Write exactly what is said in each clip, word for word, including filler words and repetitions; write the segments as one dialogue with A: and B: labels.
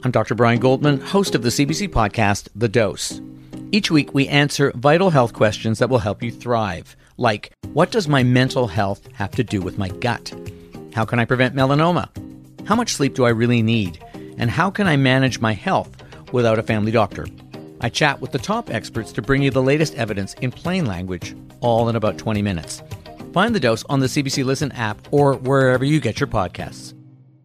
A: I'm Doctor Brian Goldman, host of the C B C podcast, The Dose. Each week, we answer vital health questions that will help you thrive, like, what does my mental health have to do with my gut? How can I prevent melanoma? How much sleep do I really need? And how can I manage my health without a family doctor? I chat with the top experts to bring you the latest evidence in plain language, all in about twenty minutes. Find The Dose on the C B C Listen app or wherever you get your podcasts.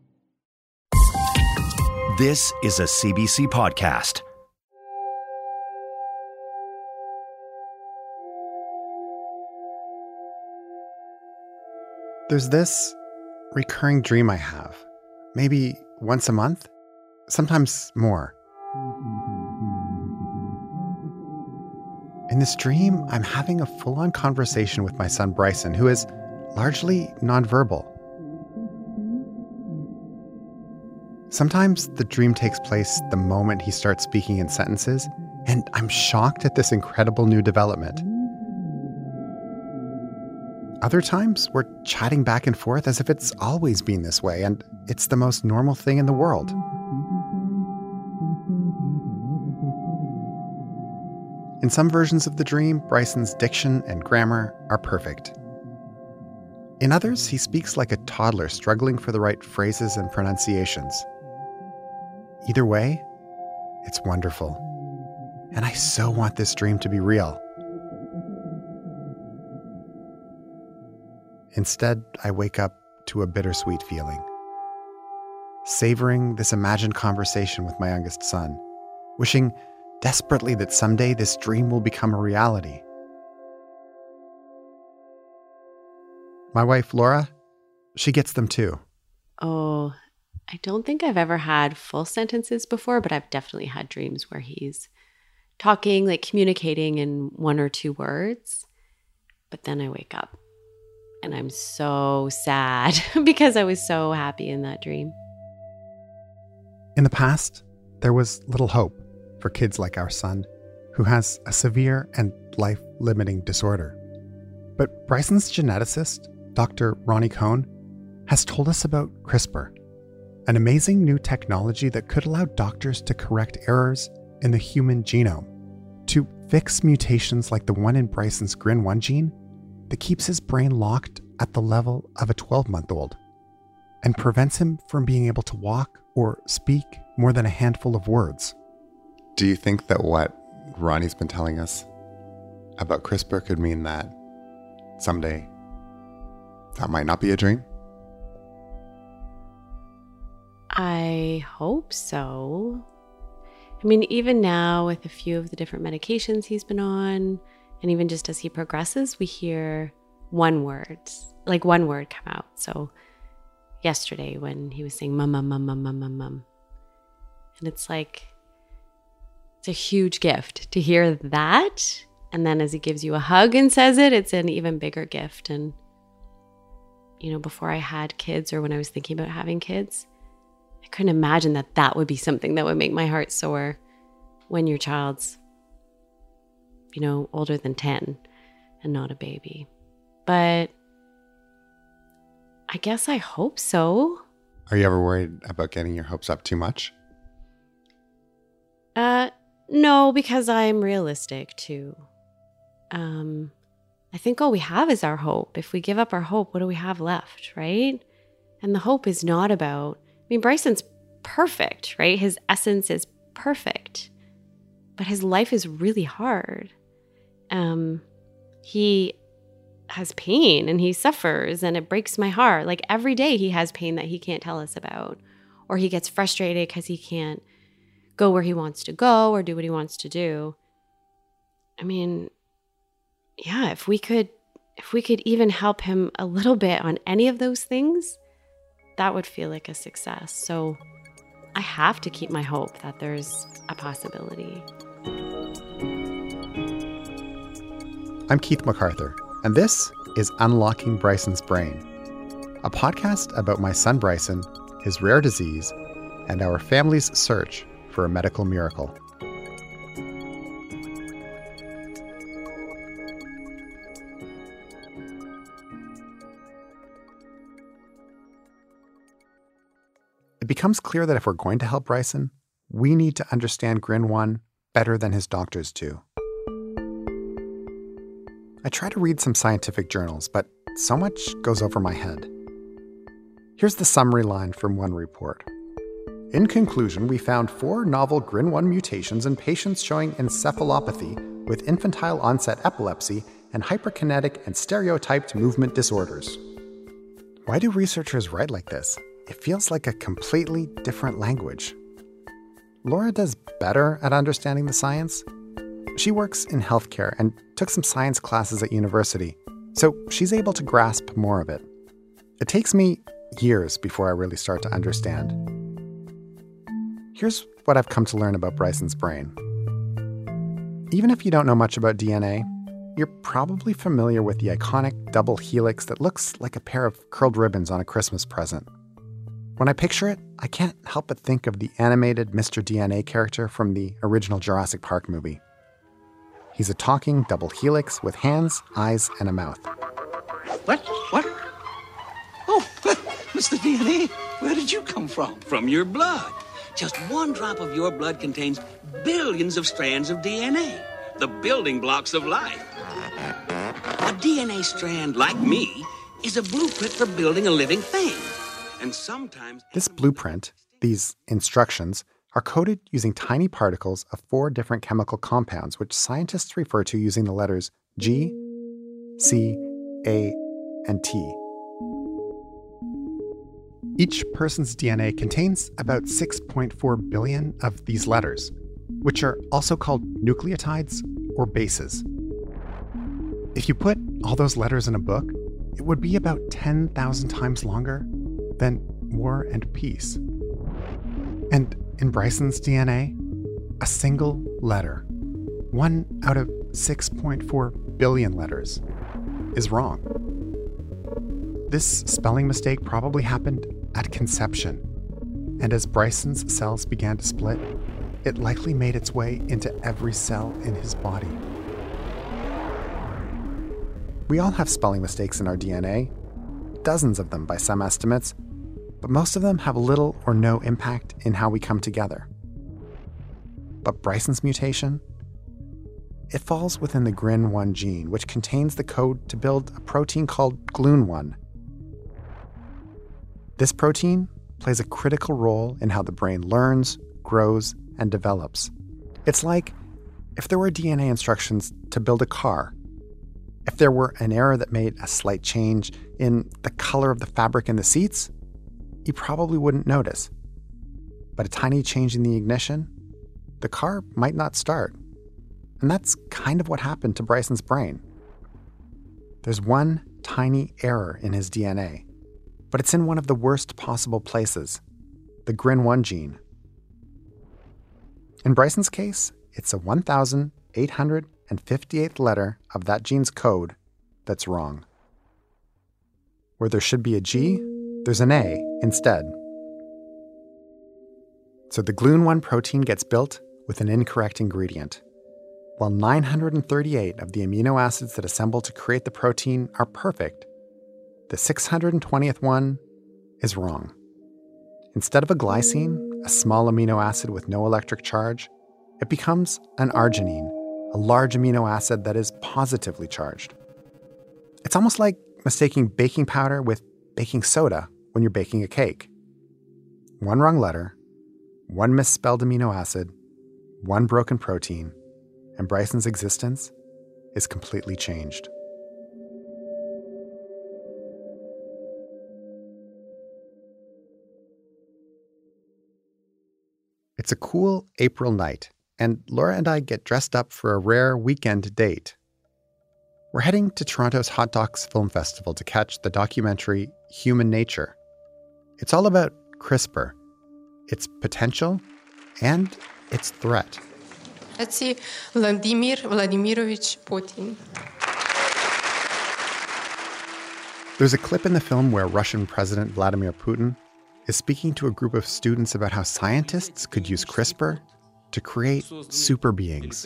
B: This is a C B C podcast.
C: There's this recurring dream I have, maybe once a month, sometimes more. In this dream, I'm having a full-on conversation with my son Bryson, who is largely nonverbal. Sometimes the dream takes place the moment he starts speaking in sentences, and I'm shocked at this incredible new development. Other times, we're chatting back and forth as if it's always been this way, and it's the most normal thing in the world. In some versions of the dream, Bryson's diction and grammar are perfect. In others, he speaks like a toddler struggling for the right phrases and pronunciations. Either way, it's wonderful. And I so want this dream to be real. Instead, I wake up to a bittersweet feeling, savoring this imagined conversation with my youngest son, wishing desperately that someday this dream will become a reality. My wife, Laura, she gets them too.
D: Oh, I don't think I've ever had full sentences before, but I've definitely had dreams where he's talking, like communicating in one or two words. But then I wake up and I'm so sad because I was so happy in that dream.
C: In the past, there was little hope for kids like our son, who has a severe and life-limiting disorder. But Bryson's geneticist, Doctor Ronnie Cohn, has told us about CRISPR, an amazing new technology that could allow doctors to correct errors in the human genome, to fix mutations like the one in Bryson's G R I N one gene that keeps his brain locked at the level of a twelve-month-old and prevents him from being able to walk or speak more than a handful of words. Do you think that what Ronnie's been telling us about CRISPR could mean that someday that might not be a dream?
D: I hope so. I mean, even now with a few of the different medications he's been on, and even just as he progresses, we hear one word, like one word come out. So yesterday when he was saying mum, mum, mum, mum, mum, mum, mum. And it's like, it's a huge gift to hear that. And then as he gives you a hug and says it, it's an even bigger gift. And, you know, before I had kids or when I was thinking about having kids, I couldn't imagine that that would be something that would make my heart soar when your child's, you know, older than ten and not a baby. But I guess I hope so.
C: Are you ever worried about getting your hopes up too much?
D: Uh, no, because I'm realistic too. Um, I think all we have is our hope. If we give up our hope, what do we have left, right? And the hope is not about, I mean, Bryson's perfect, right? His essence is perfect, but his life is really hard. Um, he has pain and he suffers and it breaks my heart. Like every day he has pain that he can't tell us about, or he gets frustrated because he can't go where he wants to go or do what he wants to do. I mean, yeah, if we could, if we could even help him a little bit on any of those things, that would feel like a success. So I have to keep my hope that there's a possibility.
C: I'm Keith MacArthur, and this is Unlocking Bryson's Brain, a podcast about my son Bryson, his rare disease, and our family's search for a medical miracle. It becomes clear that if we're going to help Bryson, we need to understand Grin one better than his doctors do. I try to read some scientific journals, but so much goes over my head. Here's the summary line from one report. In conclusion, we found four novel Grin one mutations in patients showing encephalopathy with infantile onset epilepsy and hyperkinetic and stereotyped movement disorders. Why do researchers write like this? It feels like a completely different language. Laura does better at understanding the science. She works in healthcare and took some science classes at university, so she's able to grasp more of it. It takes me years before I really start to understand. Here's what I've come to learn about Bryson's brain. Even if you don't know much about D N A, you're probably familiar with the iconic double helix that looks like a pair of curled ribbons on a Christmas present. When I picture it, I can't help but think of the animated Mister D N A character from the original Jurassic Park movie. He's a talking double helix with hands, eyes, and a mouth.
E: What? What? Oh, Mister D N A, where did you come from? From your blood. Just one drop of your blood contains billions of strands of D N A, the building blocks of life. A D N A strand, like me, is a blueprint for building a living thing. And sometimes...
C: This blueprint, these instructions, are coded using tiny particles of four different chemical compounds, which scientists refer to using the letters G, C, A, and T. Each person's D N A contains about six point four billion of these letters, which are also called nucleotides or bases. If you put all those letters in a book, it would be about ten thousand times longer than War and Peace. And in Bryson's D N A, a single letter, one out of six point four billion letters, is wrong. This spelling mistake probably happened at conception, and as Bryson's cells began to split, it likely made its way into every cell in his body. We all have spelling mistakes in our D N A, dozens of them by some estimates, but most of them have little or no impact in how we come together. But Bryson's mutation? It falls within the Grin one gene, which contains the code to build a protein called Glun one. This protein plays a critical role in how the brain learns, grows, and develops. It's like if there were D N A instructions to build a car. If there were an error that made a slight change in the color of the fabric in the seats, you probably wouldn't notice. But a tiny change in the ignition, the car might not start. And that's kind of what happened to Bryson's brain. There's one tiny error in his D N A, but it's in one of the worst possible places, the Grin one gene. In Bryson's case, it's a one thousand eight hundred fifty-eighth letter of that gene's code that's wrong. Where there should be a G, there's an A instead. So the Glun one protein gets built with an incorrect ingredient. While nine hundred thirty-eight of the amino acids that assemble to create the protein are perfect, the six hundred twentieth one is wrong. Instead of a glycine, a small amino acid with no electric charge, it becomes an arginine, a large amino acid that is positively charged. It's almost like mistaking baking powder with baking soda when you're baking a cake. One wrong letter, one misspelled amino acid, one broken protein, and Bryson's existence is completely changed. It's a cool April night, and Laura and I get dressed up for a rare weekend date. We're heading to Toronto's Hot Docs Film Festival to catch the documentary Human Nature. It's all about CRISPR, its potential and its threat.
F: It's Vladimir Vladimirovich Putin.
C: There's a clip in the film where Russian President Vladimir Putin is speaking to a group of students about how scientists could use CRISPR to create super beings.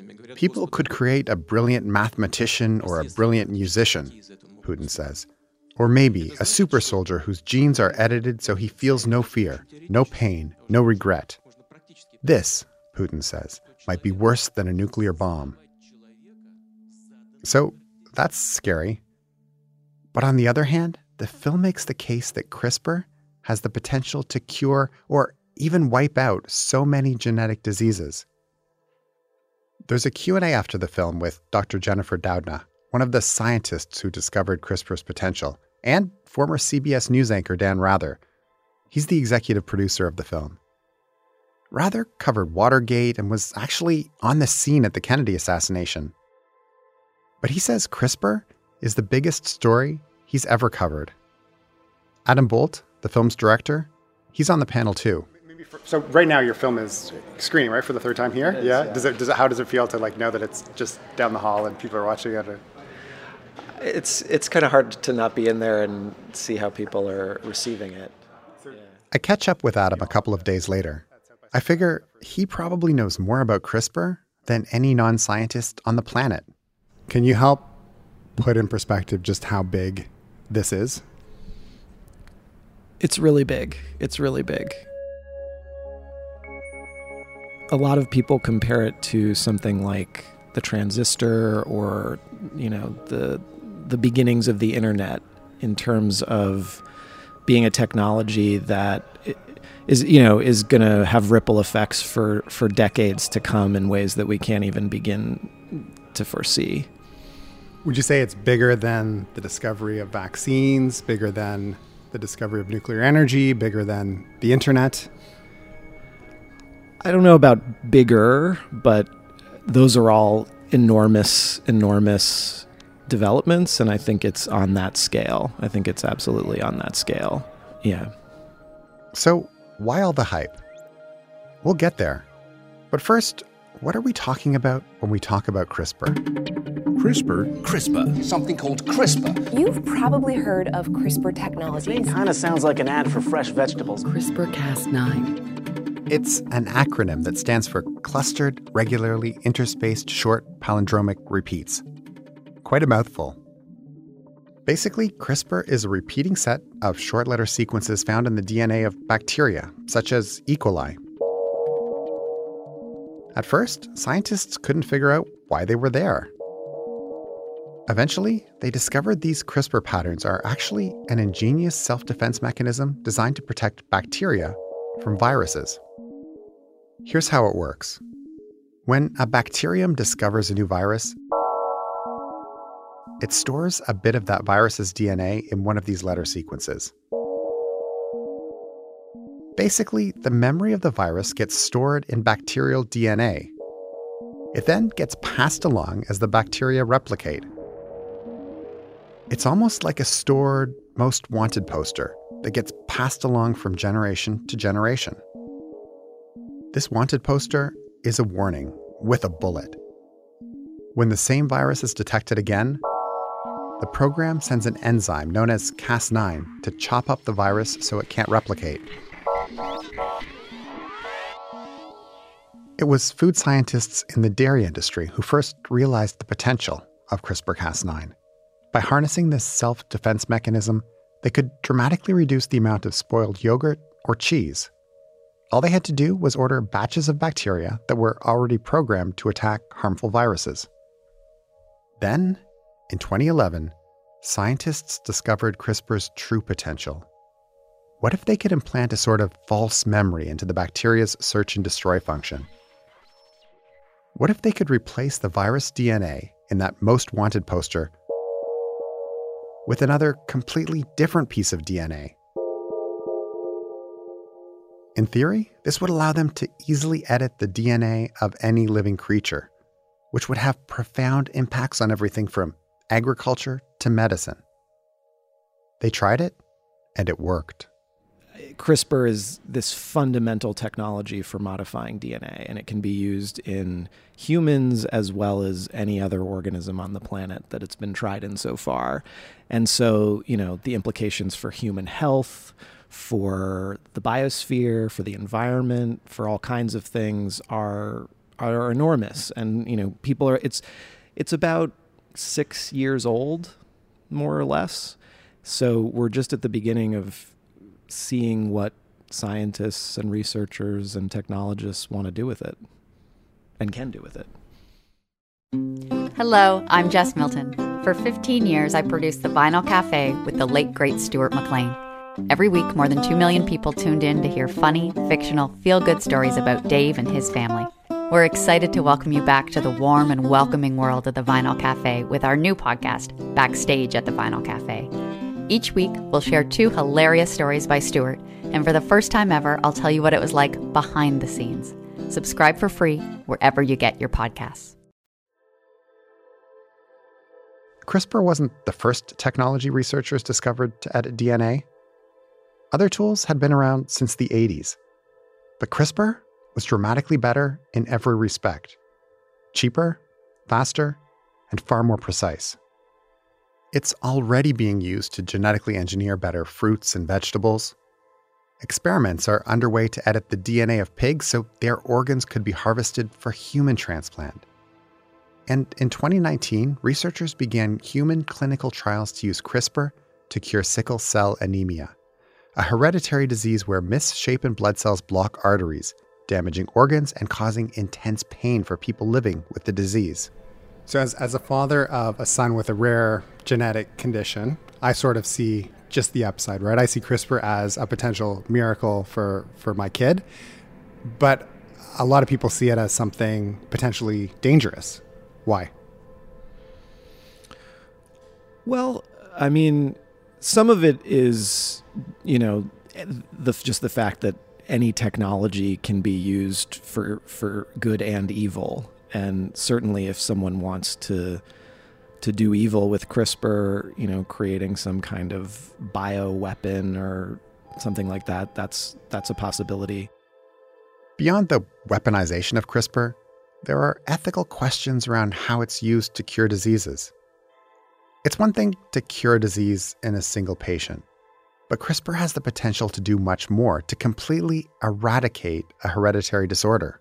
C: People could create a brilliant mathematician or a brilliant musician, Putin says. Or maybe a super soldier whose genes are edited so he feels no fear, no pain, no regret. This, Putin says, might be worse than a nuclear bomb. So that's scary. But on the other hand, the film makes the case that CRISPR has the potential to cure or even wipe out so many genetic diseases. There's a Q and A after the film with Doctor Jennifer Doudna, one of the scientists who discovered CRISPR's potential, and former C B S News anchor Dan Rather. He's the executive producer of the film. Rather covered Watergate and was actually on the scene at the Kennedy assassination. But he says CRISPR is the biggest story he's ever covered. Adam Bolt, the film's director, he's on the panel too. So right now your film is screening, right, for the third time here? Is, yeah. yeah. Does it? Does it? How does it feel to like know that it's just down the hall and people are watching it? Or...
G: It's it's kind of hard to not be in there and see how people are receiving it. Yeah.
C: I catch up with Adam a couple of days later. I figure he probably knows more about CRISPR than any non-scientist on the planet. Can you help put in perspective just how big this is?
G: It's really big. It's really big. A lot of people compare it to something like the transistor or, you know, the the beginnings of the internet in terms of being a technology that is, you know, is going to have ripple effects for, for decades to come in ways that we can't even begin to foresee.
C: Would you say it's bigger than the discovery of vaccines, bigger than the discovery of nuclear energy, bigger than the internet?
G: I don't know about bigger, but those are all enormous, enormous developments, and I think it's on that scale. I think it's absolutely on that scale. Yeah.
C: So why all the hype? We'll get there. But first, what are we talking about when we talk about CRISPR?
B: CRISPR?
E: CRISPR. Something called CRISPR.
H: You've probably heard of CRISPR technology.
I: It kind of sounds like an ad for fresh vegetables.
J: CRISPR Cas nine.
C: It's an acronym that stands for Clustered Regularly Interspaced Short Palindromic Repeats. Quite a mouthful. Basically, CRISPR is a repeating set of short letter sequences found in the D N A of bacteria, such as E. coli. At first, scientists couldn't figure out why they were there. Eventually, they discovered these CRISPR patterns are actually an ingenious self-defense mechanism designed to protect bacteria from viruses. Here's how it works. When a bacterium discovers a new virus, it stores a bit of that virus's D N A in one of these letter sequences. Basically, the memory of the virus gets stored in bacterial D N A. It then gets passed along as the bacteria replicate. It's almost like a stored most wanted poster that gets passed along from generation to generation. This wanted poster is a warning with a bullet. When the same virus is detected again, the program sends an enzyme known as Cas nine to chop up the virus so it can't replicate. It was food scientists in the dairy industry who first realized the potential of CRISPR Cas nine. By harnessing this self-defense mechanism, they could dramatically reduce the amount of spoiled yogurt or cheese. All they had to do was order batches of bacteria that were already programmed to attack harmful viruses. Then, in twenty eleven, scientists discovered CRISPR's true potential. What if they could implant a sort of false memory into the bacteria's search and destroy function? What if they could replace the virus D N A in that most wanted poster with another completely different piece of D N A? In theory, this would allow them to easily edit the D N A of any living creature, which would have profound impacts on everything from agriculture to medicine. They tried it, and it worked.
G: CRISPR is this fundamental technology for modifying D N A, and it can be used in humans as well as any other organism on the planet that it's been tried in so far. And so, you know, the implications for human health, for the biosphere, for the environment, for all kinds of things are are enormous. And, you know, people are, it's it's about six years old, more or less. So we're just at the beginning of seeing what scientists and researchers and technologists want to do with it and can do with it.
K: Hello, I'm Jess Milton. For fifteen years, I produced The Vinyl Cafe with the late, great Stuart McLean. Every week, more than two million people tuned in to hear funny, fictional, feel-good stories about Dave and his family. We're excited to welcome you back to the warm and welcoming world of The Vinyl Cafe with our new podcast, Backstage at The Vinyl Cafe. Each week, we'll share two hilarious stories by Stuart, and for the first time ever, I'll tell you what it was like behind the scenes. Subscribe for free wherever you get your podcasts.
C: CRISPR wasn't the first technology researchers discovered to edit D N A. Other tools had been around since the eighties. But CRISPR was dramatically better in every respect. Cheaper, faster, and far more precise. It's already being used to genetically engineer better fruits and vegetables. Experiments are underway to edit the D N A of pigs so their organs could be harvested for human transplant. And in twenty nineteen, researchers began human clinical trials to use CRISPR to cure sickle cell anemia, a hereditary disease where misshapen blood cells block arteries, damaging organs and causing intense pain for people living with the disease.
L: So as, as a father of a son with a rare genetic condition, I sort of see just the upside, right? I see CRISPR as a potential miracle for, for my kid, but a lot of people see it as something potentially dangerous. Why?
G: Well, I mean, some of it is, you know, the, just the fact that any technology can be used for for good and evil. And certainly if someone wants to to do evil with CRISPR, you know, creating some kind of bioweapon or something like that, that's that's a possibility.
C: Beyond the weaponization of CRISPR, there are ethical questions around how it's used to cure diseases. It's one thing to cure a disease in a single patient, but CRISPR has the potential to do much more, to completely eradicate a hereditary disorder.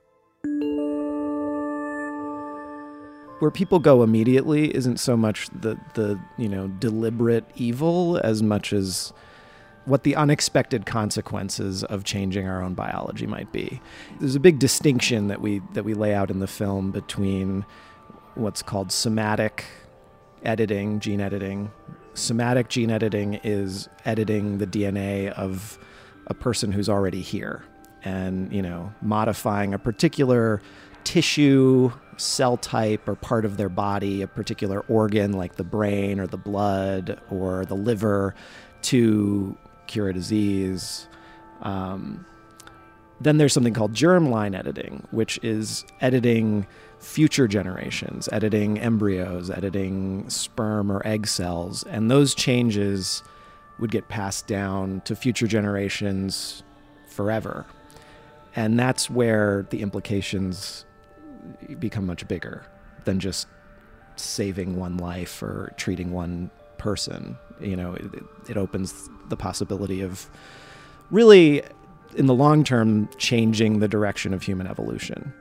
G: Where people go immediately isn't so much the, the you know, deliberate evil as much as what the unexpected consequences of changing our own biology might be. There's a big distinction that we that we lay out in the film between what's called somatic editing, gene editing. Somatic gene editing is editing the D N A of a person who's already here and, you know, modifying a particular tissue, cell type, or part of their body, a particular organ like the brain or the blood or the liver to cure a disease. Um, then there's something called germline editing, which is editing future generations, editing embryos, editing sperm or egg cells. And those changes would get passed down to future generations forever. And that's where the implications become much bigger than just saving one life or treating one person. You know, it, it opens the possibility of really, in the long term, changing the direction of human evolution.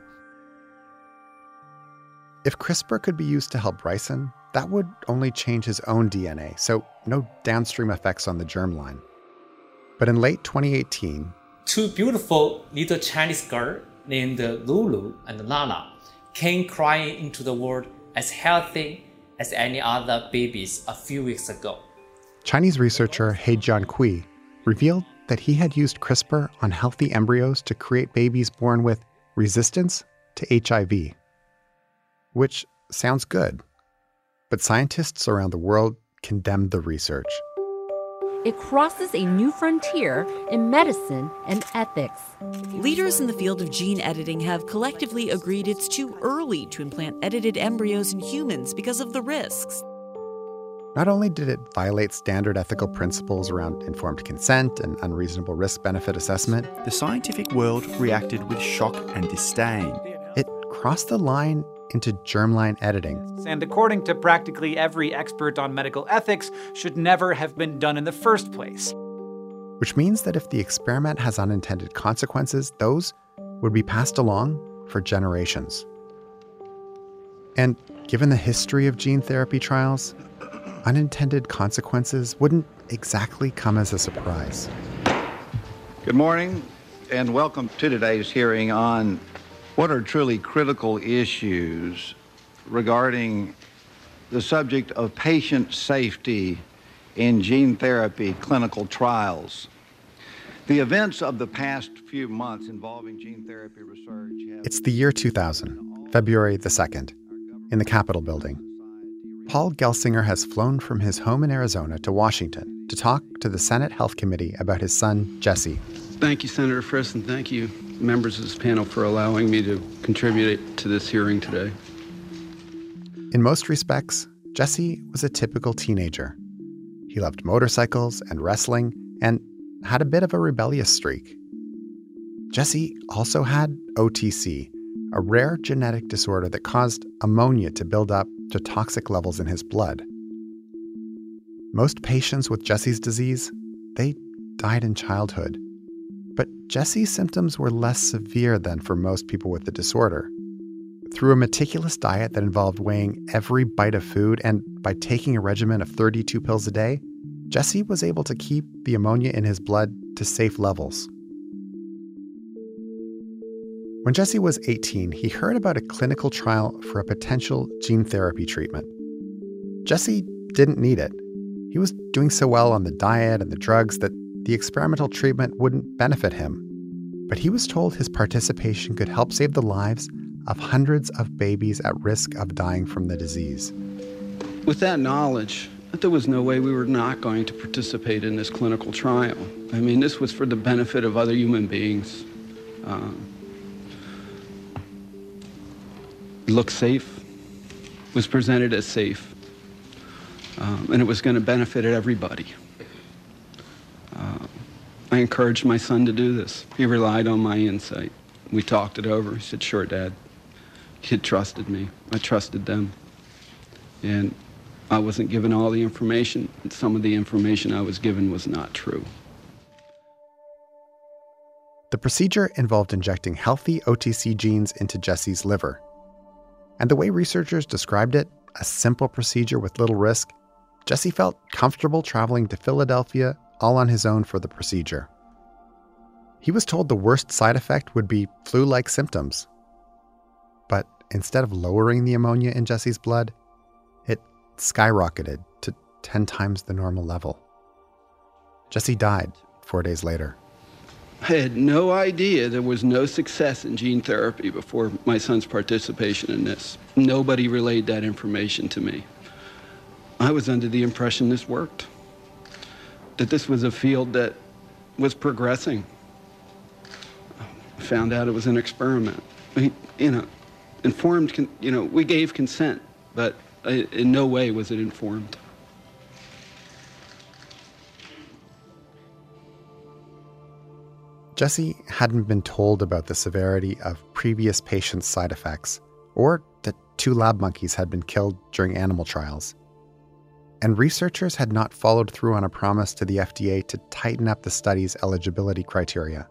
C: If CRISPR could be used to help Bryson, that would only change his own D N A, so no downstream effects on the germline. But in late twenty eighteen,
M: two beautiful little Chinese girls named Lulu and Nana came crying into the world as healthy as any other babies a few weeks ago.
C: Chinese researcher He Jiankui revealed that he had used CRISPR on healthy embryos to create babies born with resistance to H I V. Which sounds good, but scientists around the world condemned the research.
N: It crosses a new frontier in medicine and ethics.
O: Leaders in the field of gene editing have collectively agreed it's too early to implant edited embryos in humans because of the risks.
C: Not only did it violate standard ethical principles around informed consent and unreasonable risk-benefit assessment,
P: the scientific world reacted with shock and disdain.
C: It crossed the line into germline editing.
Q: And according to practically every expert on medical ethics, should never have been done in the first place.
C: Which means that if the experiment has unintended consequences, those would be passed along for generations. And given the history of gene therapy trials, unintended consequences wouldn't exactly come as a surprise.
R: Good morning, and welcome to today's hearing on what are truly critical issues regarding the subject of patient safety in gene therapy clinical trials. The events of the past few months involving gene therapy research have...
C: It's the year two thousand, February the second, in the Capitol building. Paul Gelsinger has flown from his home in Arizona to Washington to talk to the Senate Health Committee about his son, Jesse.
S: Thank you, Senator Frist, and thank you, members of this panel, for allowing me to contribute to this hearing today.
C: In most respects, Jesse was a typical teenager. He loved motorcycles and wrestling and had a bit of a rebellious streak. Jesse also had O T C, a rare genetic disorder that caused ammonia to build up to toxic levels in his blood. Most patients with Jesse's disease, they died in childhood. But Jesse's symptoms were less severe than for most people with the disorder. Through a meticulous diet that involved weighing every bite of food and by taking a regimen of thirty-two pills a day, Jesse was able to keep the ammonia in his blood to safe levels. When Jesse was eighteen, he heard about a clinical trial for a potential gene therapy treatment. Jesse didn't need it. He was doing so well on the diet and the drugs that the experimental treatment wouldn't benefit him. But he was told his participation could help save the lives of hundreds of babies at risk of dying from the disease.
S: With that knowledge, there was no way we were not going to participate in this clinical trial. I mean, this was for the benefit of other human beings. Um, it looked safe, was presented as safe, um, and it was going to benefit everybody. Uh, I encouraged my son to do this. He relied on my insight. We talked it over. He said, "Sure, Dad." He trusted me. I trusted them. And I wasn't given all the information. Some of the information I was given was not true.
C: The procedure involved injecting healthy O T C genes into Jesse's liver. And the way researchers described it, a simple procedure with little risk, Jesse felt comfortable traveling to Philadelphia all on his own for the procedure. He was told the worst side effect would be flu-like symptoms. But instead of lowering the ammonia in Jesse's blood, it skyrocketed to ten times the normal level. Jesse died four days later.
S: I had no idea there was no success in gene therapy before my son's participation in this. Nobody relayed that information to me. I was under the impression this worked, that this was a field that was progressing. I found out it was an experiment. I, you know, informed, con- you know, we gave consent, but I, in no way was it informed.
C: Jesse hadn't been told about the severity of previous patients' side effects, or that two lab monkeys had been killed during animal trials. And researchers had not followed through on a promise to the F D A to tighten up the study's eligibility criteria.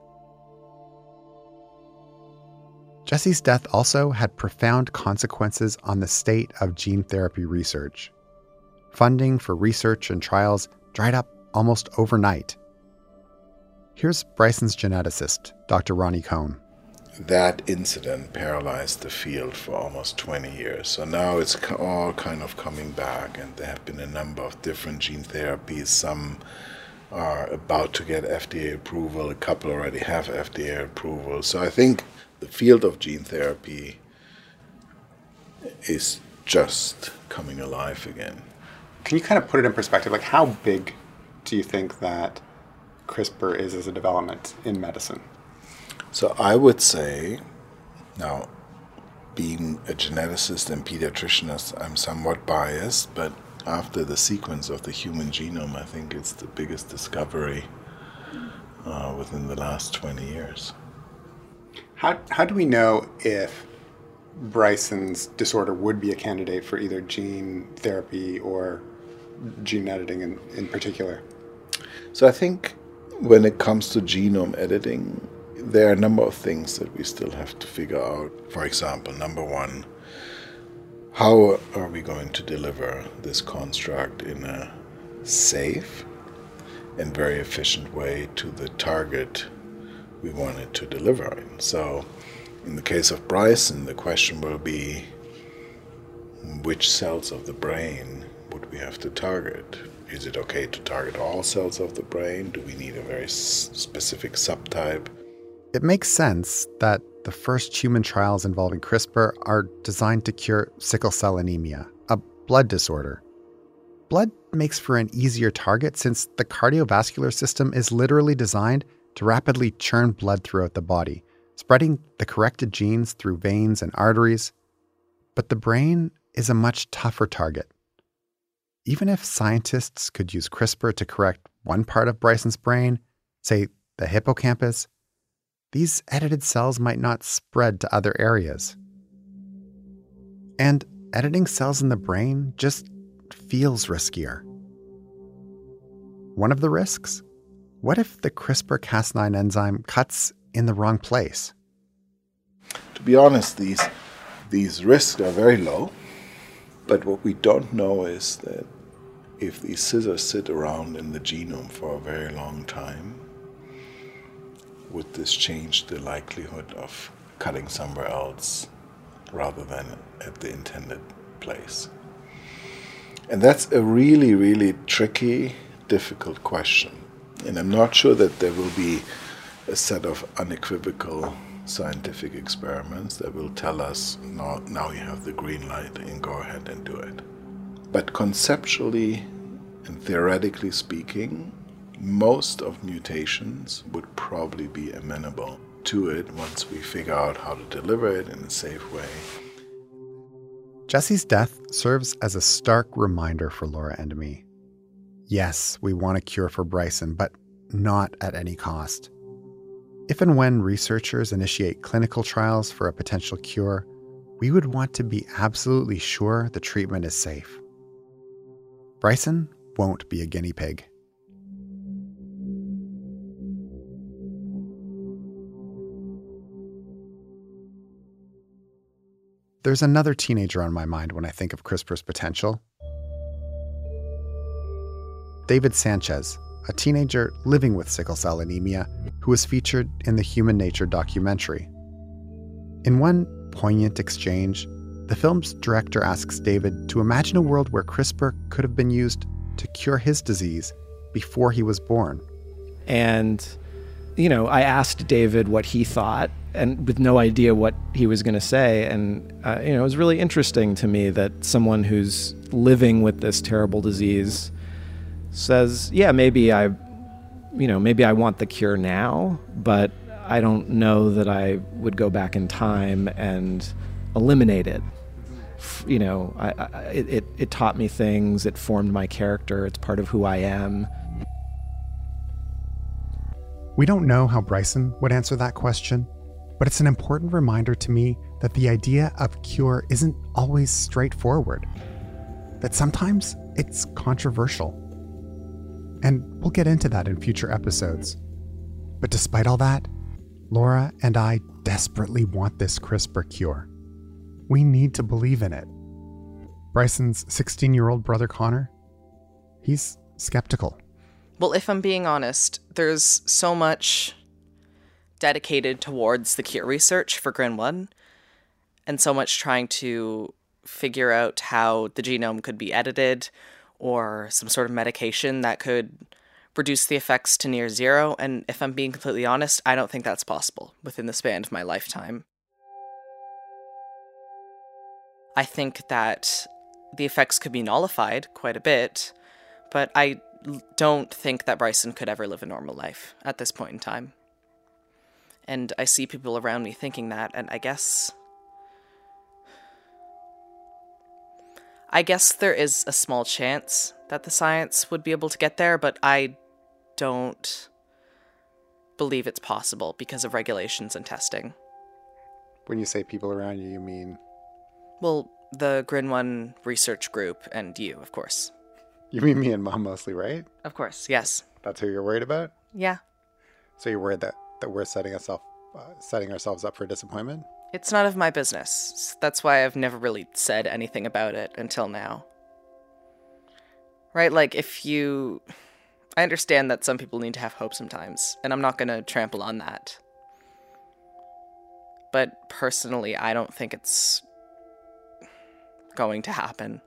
C: Jesse's death also had profound consequences on the state of gene therapy research. Funding for research and trials dried up almost overnight. Here's Bryson's geneticist, Doctor Ronnie Cohn.
T: That incident paralyzed the field for almost twenty years. So now it's all kind of coming back, and there have been a number of different gene therapies. Some are about to get F D A approval. A couple already have F D A approval. So I think the field of gene therapy is just coming alive again.
C: Can you kind of put it in perspective? Like, how big do you think that CRISPR is as a development in medicine?
T: So I would say, now, being a geneticist and pediatrician, I'm somewhat biased, but after the sequence of the human genome, I think it's the biggest discovery uh, within the last twenty years.
C: How how do we know if Bryson's disorder would be a candidate for either gene therapy or gene editing in, in particular?
T: So I think when it comes to genome editing, there are a number of things that we still have to figure out. For example, number one, How are we going to deliver this construct in a safe and very efficient way to the target we want it to deliver in? So in the case of Bryson, the question will be, which cells of the brain would we have to target? Is it okay to target all cells of the brain? Do we need a very s- specific subtype?
C: It makes sense that the first human trials involving CRISPR are designed to cure sickle cell anemia, a blood disorder. Blood makes for an easier target since the cardiovascular system is literally designed to rapidly churn blood throughout the body, spreading the corrected genes through veins and arteries. But the brain is a much tougher target. Even if scientists could use CRISPR to correct one part of Bryson's brain, say the hippocampus, these edited cells might not spread to other areas. And editing cells in the brain just feels riskier. One of the risks? What if the CRISPR Cas nine enzyme cuts in the wrong place?
T: To be honest, these, these risks are very low. But what we don't know is that if these scissors sit around in the genome for a very long time, would this change the likelihood of cutting somewhere else rather than at the intended place? And that's a really, really tricky, difficult question. And I'm not sure that there will be a set of unequivocal scientific experiments that will tell us, now, now you have the green light and go ahead and do it. But conceptually and theoretically speaking, most of mutations would probably be amenable to it once we figure out how to deliver it in a safe way.
C: Jesse's death serves as a stark reminder for Laura and me. Yes, we want a cure for Bryson, but not at any cost. If and when researchers initiate clinical trials for a potential cure, we would want to be absolutely sure the treatment is safe. Bryson won't be a guinea pig. There's another teenager on my mind when I think of CRISPR's potential. David Sanchez, a teenager living with sickle cell anemia who was featured in the Human Nature documentary. In one poignant exchange, the film's director asks David to imagine a world where CRISPR could have been used to cure his disease before he was born.
G: And, you know, I asked David what he thought, and with no idea what he was going to say. And, uh, you know, it was really interesting to me that someone who's living with this terrible disease says, yeah, maybe I, you know, maybe I want the cure now, but I don't know that I would go back in time and eliminate it. You know, I, I, it, it taught me things, it formed my character, it's part of who I am.
C: We don't know how Bryson would answer that question, but it's an important reminder to me that the idea of cure isn't always straightforward, that sometimes it's controversial. And we'll get into that in future episodes. But despite all that, Laura and I desperately want this CRISPR cure. We need to believe in it. Bryson's sixteen-year-old brother Connor, he's skeptical.
U: Well, if I'm being honest, there's so much dedicated towards the cure research for Grin one, and so much trying to figure out how the genome could be edited, or some sort of medication that could reduce the effects to near zero. And if I'm being completely honest, I don't think that's possible within the span of my lifetime. I think that the effects could be nullified quite a bit, but I don't think that Bryson could ever live a normal life at this point in time. And I see people around me thinking that, and I guess... I guess there is a small chance that the science would be able to get there, but I don't believe it's possible because of regulations and testing.
C: When you say people around you, you mean?
U: Well, the Grin one research group and you, of course.
C: You mean me and Mom mostly, right?
U: Of course, yes.
C: That's who you're worried about?
U: Yeah.
C: So you're worried that, that we're setting, us up, uh, setting ourselves up for disappointment?
U: It's none of my business. That's why I've never really said anything about it until now. Right? Like, if you... I understand that some people need to have hope sometimes, and I'm not going to trample on that. But personally, I don't think it's going to happen.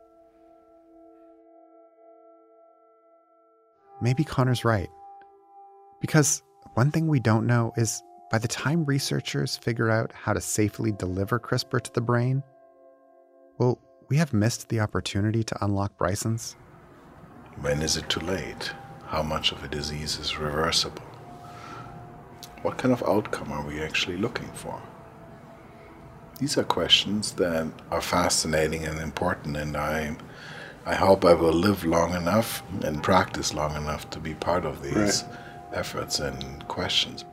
C: Maybe Connor's right. Because one thing we don't know is by the time researchers figure out how to safely deliver CRISPR to the brain, will we have missed the opportunity to unlock Bryson's?
T: When is it too late? How much of a disease is reversible? What kind of outcome are we actually looking for? These are questions that are fascinating and important, and I I hope I will live long enough and practice long enough to be part of these right. efforts and questions.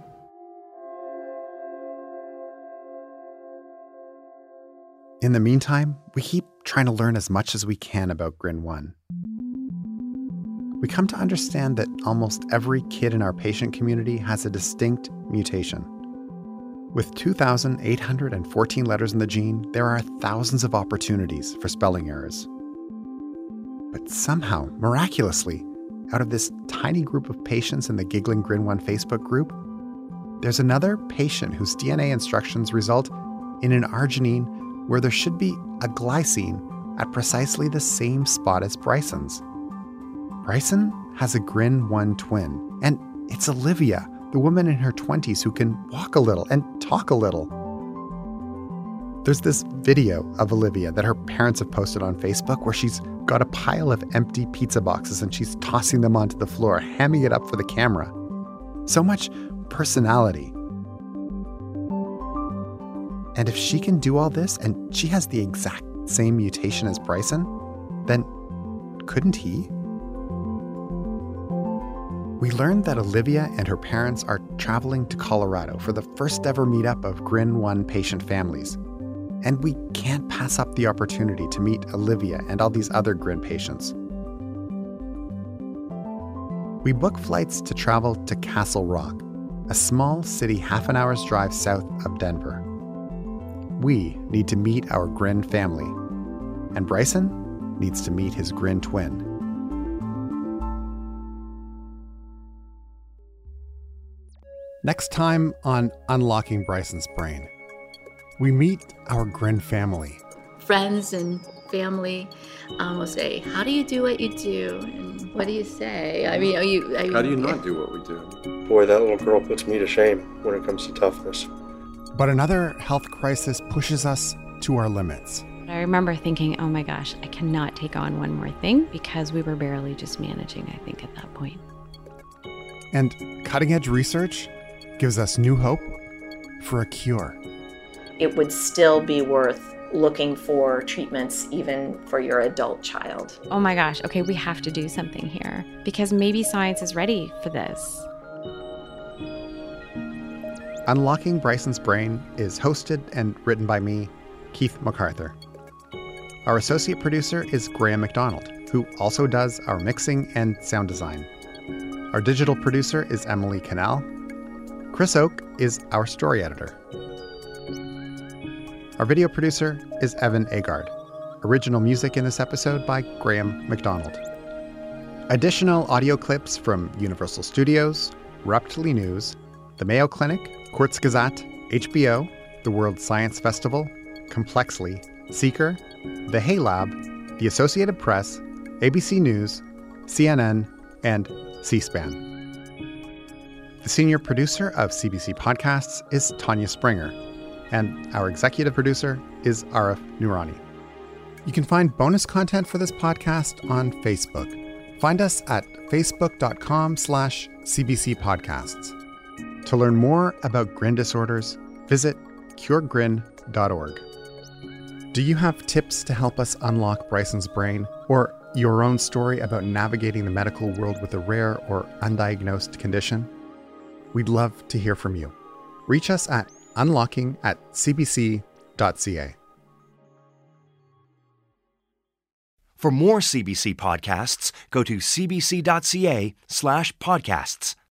C: In the meantime, we keep trying to learn as much as we can about G R I N one. We come to understand that almost every kid in our patient community has a distinct mutation. With two thousand eight hundred fourteen letters in the gene, there are thousands of opportunities for spelling errors. But somehow, miraculously, out of this tiny group of patients in the Giggling G R I N one Facebook group, there's another patient whose D N A instructions result in an arginine where there should be a glycine at precisely the same spot as Bryson's. Bryson has a G R I N one twin, and it's Olivia, the woman in her twenties who can walk a little and talk a little. There's this video of Olivia that her parents have posted on Facebook where she's got a pile of empty pizza boxes and she's tossing them onto the floor, hamming it up for the camera. So much personality. And if she can do all this and she has the exact same mutation as Bryson, then couldn't he? We learned that Olivia and her parents are traveling to Colorado for the first ever meetup of G R I N one patient families. And we can't pass up the opportunity to meet Olivia and all these other G R I N patients. We book flights to travel to Castle Rock, a small city half an hour's drive south of Denver. We need to meet our G R I N family, and Bryson needs to meet his G R I N twin. Next time on Unlocking Bryson's Brain, we meet our G R I N family.
A: Friends and family um, will say, "How do you do what you do?" And what do you say? I mean, are you? Are you
V: How do you not do what we do? Boy, that little girl puts me to shame when it comes to toughness.
C: But another health crisis pushes us to our limits.
D: I remember thinking, oh my gosh, I cannot take on one more thing, because we were barely just managing, I think, at that point.
C: And cutting-edge research gives us new hope for a cure.
W: It would still be worth looking for treatments even for your adult child.
D: Oh my gosh, okay, we have to do something here, because maybe science is ready for this.
C: Unlocking Bryson's Brain is hosted and written by me, Keith MacArthur. Our associate producer is Graham McDonald, who also does our mixing and sound design. Our digital producer is Emily Cannell. Chris Oak is our story editor. Our video producer is Evan Agard. Original music in this episode by Graham McDonald. Additional audio clips from Universal Studios, Ruptly News, the Mayo Clinic, Kurzgesagt, H B O, the World Science Festival, Complexly, Seeker, the Hay Lab, the Associated Press, A B C News, C N N, and C-SPAN. The senior producer of C B C Podcasts is Tanya Springer, and our executive producer is Arif Noorani. You can find bonus content for this podcast on Facebook. Find us at facebook.com slash CBC Podcasts. To learn more about G R I N disorders, visit cure grin dot org. Do you have tips to help us unlock Bryson's brain, or your own story about navigating the medical world with a rare or undiagnosed condition? We'd love to hear from you. Reach us at unlocking at c b c dot c a.
B: For more C B C podcasts, go to cbc.ca slash podcasts.